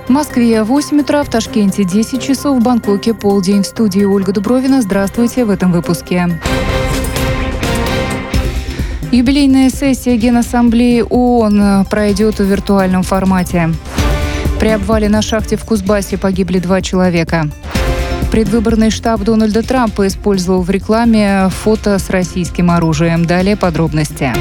В Москве 8 утра, в Ташкенте 10 часов, в Бангкоке полдень. В студии Ольга Дубровина. Здравствуйте в этом выпуске. Юбилейная сессия Генассамблеи ООН пройдет в виртуальном формате. При обвале на шахте в Кузбассе погибли 2 человека. Предвыборный штаб Дональда Трампа использовал в рекламе фото с российским оружием. Далее подробности.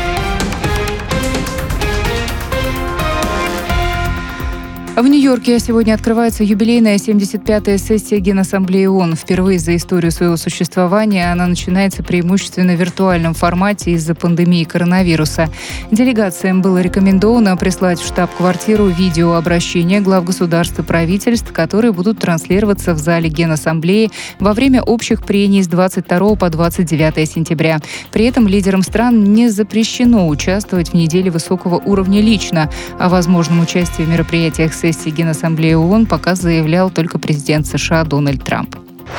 В Нью-Йорке сегодня открывается юбилейная 75-я сессия Генассамблеи ООН. Впервые за историю своего существования она начинается преимущественно в виртуальном формате из-за пандемии коронавируса. Делегациям было рекомендовано прислать в штаб-квартиру видеообращения глав государств и правительств, которые будут транслироваться в зале Генассамблеи во время общих прений с 22 по 29 сентября. При этом лидерам стран не запрещено участвовать в неделе высокого уровня лично. О возможном участии в мероприятиях сессии Генассамблеи ООН пока заявлял только президент США Дональд Трамп.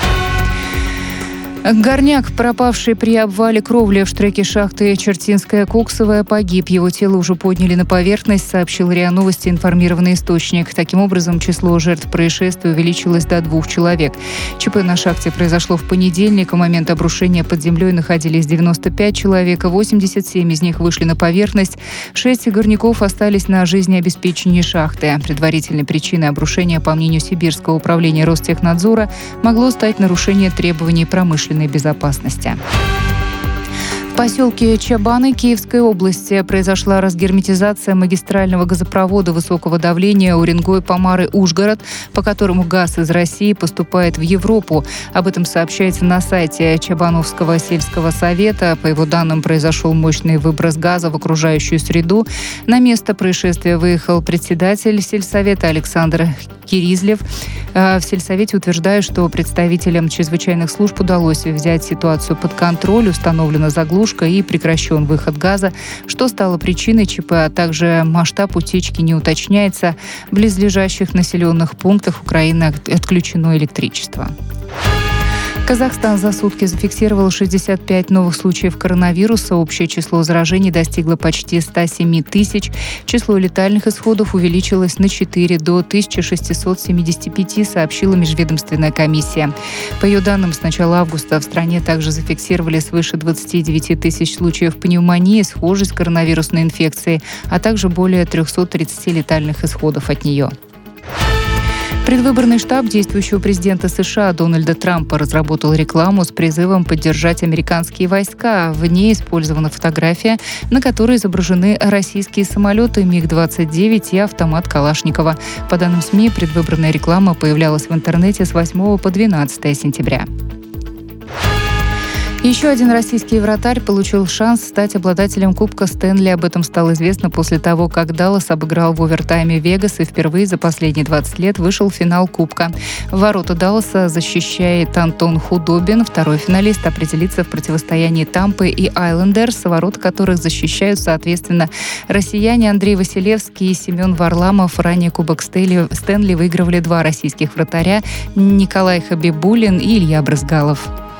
Горняк, пропавший при обвале кровли в штреке шахты Чертинская-Коксовая, погиб. Его тело уже подняли на поверхность, сообщил РИА Новости информированный источник. Таким образом, число жертв происшествия увеличилось до 2 человек. ЧП на шахте произошло в понедельник. В момент обрушения под землей находились 95 человек, 87 из них вышли на поверхность. 6 горняков остались на жизнеобеспечении шахты. Предварительной причиной обрушения, по мнению Сибирского управления Ростехнадзора, могло стать нарушение требований промышленности безопасности. В поселке Чабаны Киевской области произошла разгерметизация магистрального газопровода высокого давления Уренгой-Помары-Ужгород, по которому газ из России поступает в Европу. Об этом сообщается на сайте Чабановского сельского совета. По его данным, произошел мощный выброс газа в окружающую среду. На место происшествия выехал председатель сельсовета Александр Киризлев. В сельсовете утверждают, что представителям чрезвычайных служб удалось взять ситуацию под контроль, установлена заглушка и прекращен выход газа. Что стало причиной ЧП, а также масштаб утечки не уточняется. В близлежащих населенных пунктах Украины отключено электричество. Казахстан за сутки зафиксировал 65 новых случаев коронавируса. Общее число заражений достигло почти 107 тысяч. Число летальных исходов увеличилось на 4 до 1675, сообщила межведомственная комиссия. По ее данным, с начала августа в стране также зафиксировали свыше 29 тысяч случаев пневмонии, схожей с коронавирусной инфекцией, а также более 330 летальных исходов от нее. Предвыборный штаб действующего президента США Дональда Трампа разработал рекламу с призывом поддержать американские войска. В ней использована фотография, на которой изображены российские самолеты МиГ-29 и автомат Калашникова. По данным СМИ, предвыборная реклама появлялась в интернете с 8 по 12 сентября. Еще один российский вратарь получил шанс стать обладателем Кубка Стэнли. Об этом стало известно после того, как Даллас обыграл в овертайме Вегас и впервые за последние 20 лет вышел в финал Кубка. Ворота Далласа защищает Антон Худобин. Второй финалист определится в противостоянии Тампы и Айлендерс, ворота которых защищают, соответственно, россияне Андрей Василевский и Семен Варламов. Ранее Кубок Стэнли выигрывали 2 российских вратаря – Николай Хабибуллин и Илья Брызгалов.